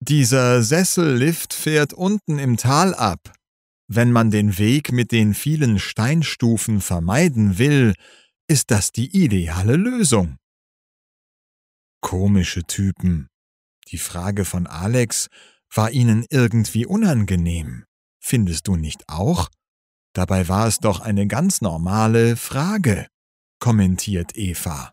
Dieser Sessellift fährt unten im Tal ab. Wenn man den Weg mit den vielen Steinstufen vermeiden will, ist das die ideale Lösung. Komische Typen. Die Frage von Alex war ihnen irgendwie unangenehm. Findest du nicht auch? Dabei war es doch eine ganz normale Frage, kommentiert Eva.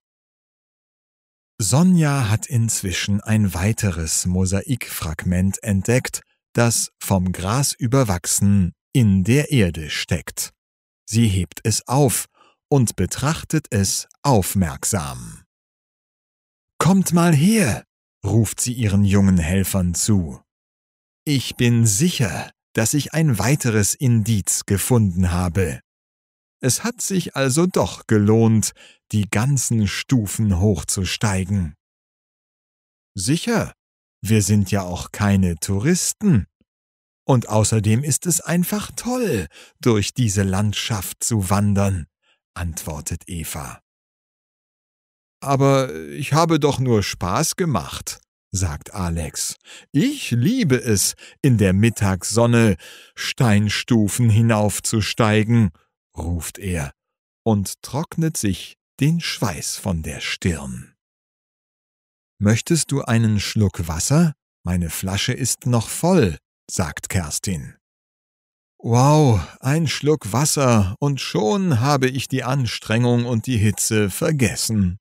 Sonja hat inzwischen ein weiteres Mosaikfragment entdeckt, das vom Gras überwachsen in der Erde steckt. Sie hebt es auf und betrachtet es aufmerksam. »Kommt mal her«, ruft sie ihren jungen Helfern zu. »Ich bin sicher, dass ich ein weiteres Indiz gefunden habe. Es hat sich also doch gelohnt, die ganzen Stufen hochzusteigen.« »Sicher, wir sind ja auch keine Touristen. Und außerdem ist es einfach toll, durch diese Landschaft zu wandern«, antwortet Eva. »Aber ich habe doch nur Spaß gemacht«, sagt Alex. »Ich liebe es, in der Mittagssonne Steinstufen hinaufzusteigen«, ruft er und trocknet sich den Schweiß von der Stirn. »Möchtest du einen Schluck Wasser? Meine Flasche ist noch voll«, sagt Kerstin. »Wow, ein Schluck Wasser und schon habe ich die Anstrengung und die Hitze vergessen.«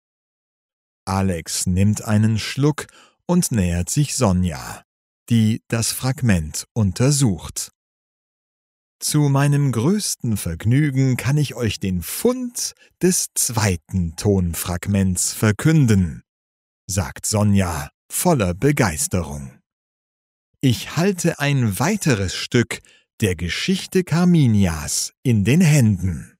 Alex nimmt einen Schluck und nähert sich Sonja, die das Fragment untersucht. »Zu meinem größten Vergnügen kann ich euch den Fund des zweiten Tonfragments verkünden«, sagt Sonja voller Begeisterung. »Ich halte ein weiteres Stück der Geschichte Carminias in den Händen.«